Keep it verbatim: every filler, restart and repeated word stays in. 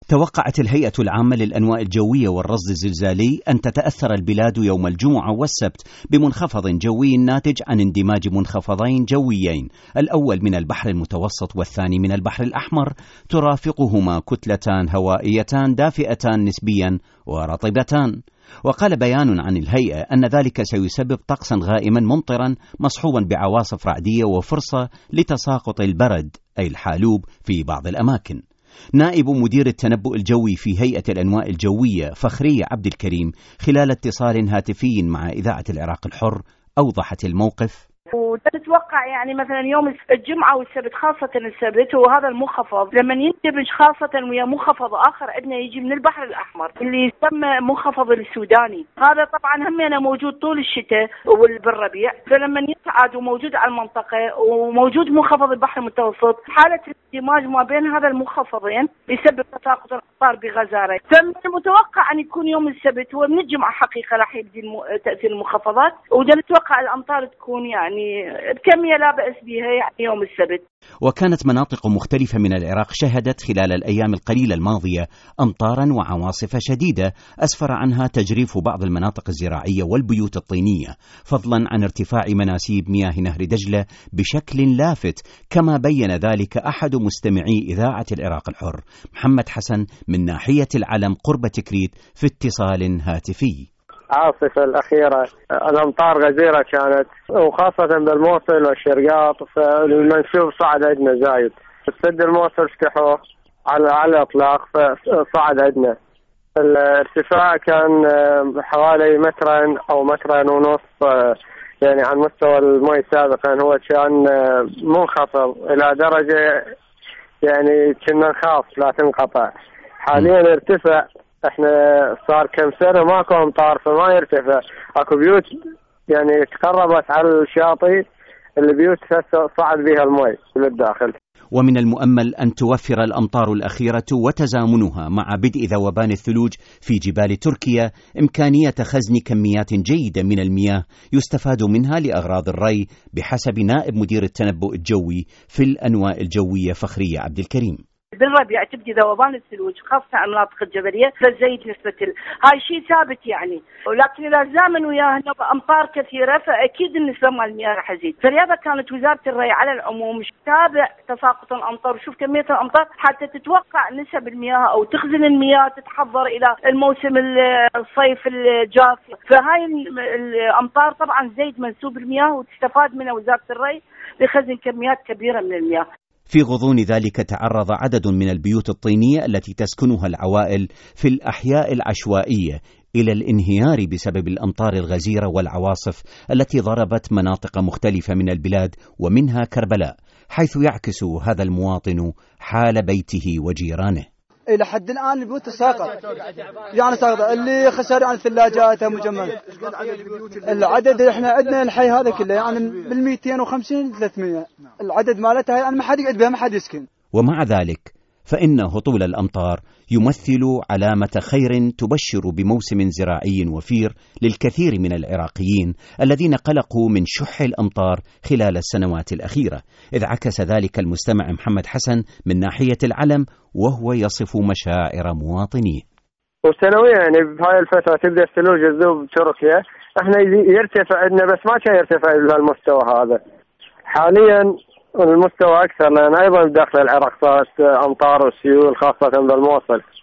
توقعت الهيئة العامة للأنواء الجوية والرصد الزلزالي أن تتأثر البلاد يوم الجمعة والسبت بمنخفض جوي ناتج عن اندماج منخفضين جويين، الأول من البحر المتوسط والثاني من البحر الأحمر، ترافقهما كتلتان هوائيتان دافئتان نسبيا ورطبتان. وقال بيان عن الهيئة أن ذلك سيسبب طقسا غائما ممطرا مصحوبا بعواصف رعدية وفرصة لتساقط البرد أي الحالوب في بعض الأماكن. نائب مدير التنبؤ الجوي في هيئة الأنواء الجوية فخرية عبد الكريم خلال اتصال هاتفي مع إذاعة العراق الحر أوضحت الموقف. وتتوقع يعني مثلا يوم الجمعة والسبت، خاصة السبت وهذا المنخفض لما يندمج خاصة ويا منخفض آخر عندنا يجي من البحر الأحمر اللي يسمى منخفض السوداني، هذا طبعا همنا موجود طول الشتاء والربيع، فلما يصعد وموجود على المنطقة وموجود منخفض البحر المتوسط، حالة الاندماج ما بين هذا المنخفضين يسبب تساقط الأمطار بغزارة. فمن المتوقع أن يكون يوم السبت ومن الجمعة حقيقة راح يبدي تأثير المنخفضات، ونتوقع الأمطار تكون يعني بكمية لا بأس بها يعني يوم السبت. وكانت مناطق مختلفة من العراق شهدت خلال الأيام القليلة الماضية أمطارا وعواصف شديدة أسفر عنها تجريف بعض المناطق الزراعية والبيوت الطينية، فضلا عن ارتفاع مناسيب مياه نهر دجلة بشكل لافت، كما بين ذلك أحد مستمعي إذاعة العراق الحر محمد حسن من ناحية العلم قرب تكريت في اتصال هاتفي. العاصفة الأخيرة الأمطار غزيرة كانت، وخاصة بالموصل والشرقاط، فالمنسوب صعد عندنا زايد. السد الموصل فتحوه على على الإطلاق فصعد عندنا. الارتفاع كان حوالي مترين أو مترين ونص يعني عن مستوى الماء سابقا، هو كان منخفض إلى درجة يعني كنا نخاف لا تنقطع. حاليا ارتفع، احنا صار كم سنة ماكو امطار فما يرتفع، اكو بيوت يعني تقربت على الشاطئ، البيوت صعد بها الماء للداخل. ومن المؤمل أن توفر الأمطار الأخيرة وتزامنها مع بدء ذوبان الثلوج في جبال تركيا إمكانية خزن كميات جيدة من المياه يستفاد منها لأغراض الري، بحسب نائب مدير التنبؤ الجوي في الأنواء الجوية فخرية عبد الكريم. بالربيع تبدي ذوبان الثلوج خاصة على المناطق الجبلية فزيد نسبة ال... هاي شيء ثابت يعني، ولكن إذا زامن وياه أمطار كثيرة فأكيد النسبة مال المياه راح تزيد. فلهذا كانت وزارة الري على العموم تتابع تساقط الأمطار وشوف كمية الأمطار حتى تتوقع نسب المياه أو تخزن المياه، تتحضر إلى الموسم الصيف الجاف. فهاي الأمطار طبعا زيد منسوب المياه وتستفاد منها وزارة الري لخزن كميات كبيرة من المياه. في غضون ذلك تعرض عدد من البيوت الطينية التي تسكنها العوائل في الأحياء العشوائية إلى الانهيار بسبب الأمطار الغزيرة والعواصف التي ضربت مناطق مختلفة من البلاد ومنها كربلاء، حيث يعكس هذا المواطن حال بيته وجيرانه. إلى حد الآن البيوت ساقط يعني ساقط، اللي خسر عن ثلاجات مجمدة. العدد احنا عندنا الحي هذا كله يعني بالمئتين وخمسين ثلاثمية، العدد مالتها يعني ما حد يقعد بها ما حد يسكن. ومع ذلك فإن هطول الأمطار يمثل علامة خير تبشر بموسم زراعي وفير للكثير من العراقيين الذين قلقوا من شح الأمطار خلال السنوات الأخيرة، إذ عكس ذلك المستمع محمد حسن من ناحية العلم وهو يصف مشاعر مواطنيه. وسنويا يعني بهاي الفترة تبدأ الثلوج تذوب بتركيا، احنا يرتفع عندنا بس ما كان يرتفع بهالمستوى هذا. حاليا المستوى أكثر لأن أيضا داخل العراق صارت أمطار وسيول خاصة بالموصل.